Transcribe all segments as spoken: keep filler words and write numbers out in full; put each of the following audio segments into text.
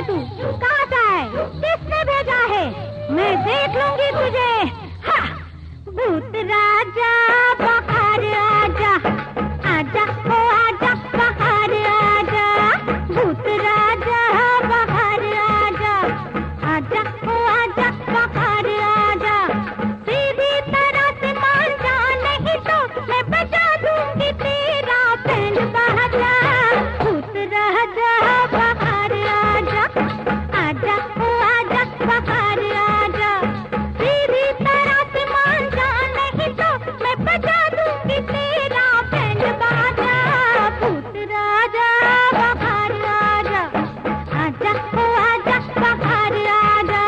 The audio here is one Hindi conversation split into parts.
तू? कहाँ से है? किसने भेजा है? मैं देख लूंगी तुझे। हा! भूत राजा बाहर आजा, आजा ओ आजा बाहर आजा, भूत राजा बाहर आजा, आजा ओ आजा बाहर आजा, सीधी तरह से मान जा, नहीं तो मैं बजा दूंगी तेरा बैंड बाजा, भूत राजा बाहर आजा, आजा ओ आजा बाहर आजा, सीधी तरह से मान जा, नहीं तो मैं बजा दूंगी तेरा बैंड बाजा, भूत राजा बाहर आजा, आजा ओ आजा बाहर आजा।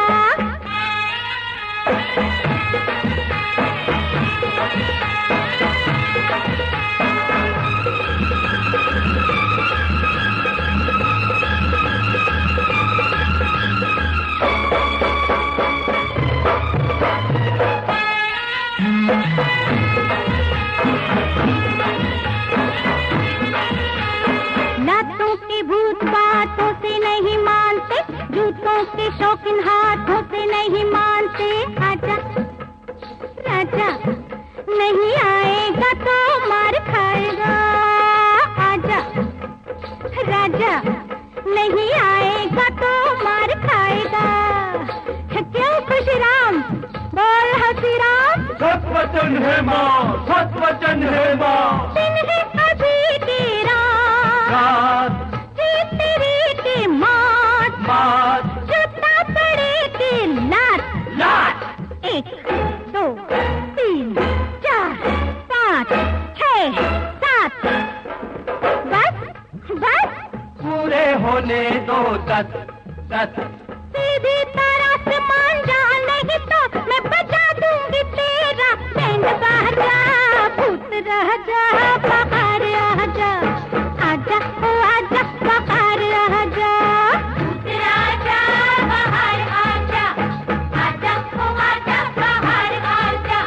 लातों के भूत बातों से नहीं मानते, जूतों के शौकीन हाथों से नहीं मानते, आजा राजा नहीं आएगा तो मार खाएगा, आजा राजा नहीं आएगा तो मार खाएगा। क्यों खुशीराम? बोल हसीराम। सत वचन है माँ, सत वचन है माँ। दिन है अभी की रात, रात जीत तेरी की मात, बात जूता पड़े की लात, लाट। एक दो तीन चार पाँच छः सात, बस बस पूरे होने दो दस दस। सीधी तरह से मान जा, नहीं तो मैं बजा दूंगी तेरा बैंड बाजा, भूत राजा बाहर आजा, आजा ओ आजा बाहर आजा, भूत राजा बाहर आजा, आजा ओ आजा बाहर आजा।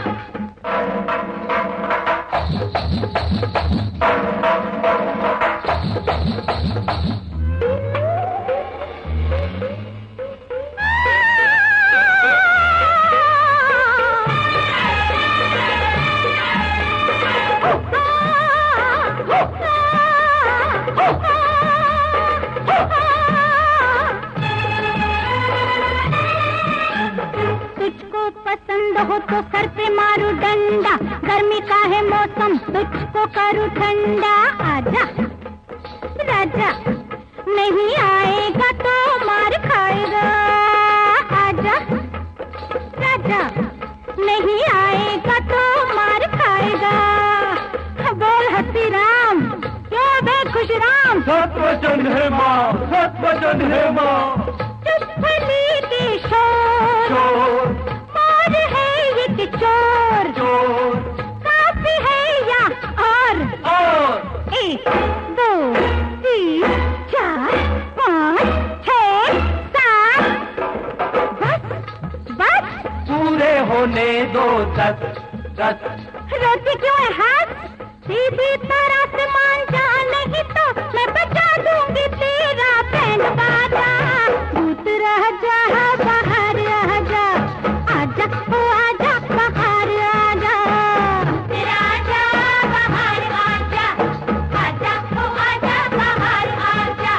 तुझको पसंद हो तो सर पे मारू डंडा, गर्मी का है मौसम तुझको करूँ ठंडा, आजा राजा नहीं आएगा तो मार खाएगा, आजा राजा नहीं आएगा तो मार खाएगा। बोल हसीराम, क्यों बे खुशराम? सत वचन है माँ, सत वचन है माँ। चुप्पली की शोर, चोर मोर है ये चोर, चोर काफी है या और? और एक दो तीन चार पाँच छः सात, बस बस पूरे होने दो दस दस। रोती क्यों है हाथ? सीधी तरह से मान जा, नहीं तो मैं बजा दूंगी तेरा बैंड बाजा, भूत राजा बाहर आजा, आजा ओ आजा बाहर आजा, भूत राजा बाहर आजा, आजा ओ आजा बाहर आजा।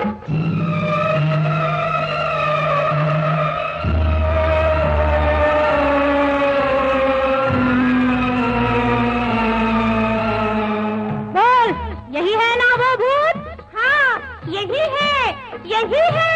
बोल, यही है ना वो भूत? हाँ यही है, यही है।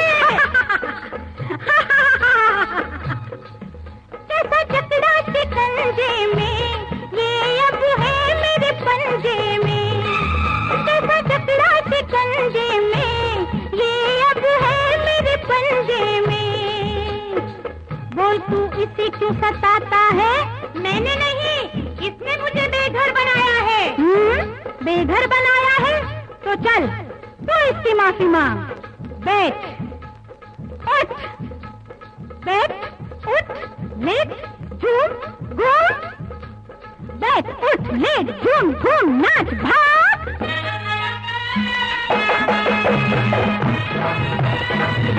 कैसा जकड़ा शिकंजे में, ये अब है मेरे पंजे में, कैसा जकड़ा शिकंजे में, ये अब है मेरे पंजे में। बोल तू इसे क्यों सताता है? मैंने नहीं, इसने मुझे बेघर बनाया है। हम्म, बेघर बनाया है तो चल तू इसकी माफी मांग। बैठ, उठ, बैठ, उठ, लेट, झूम, घूम, बैठ, उठ, लेट, झूम, घूम, नाच, भाग।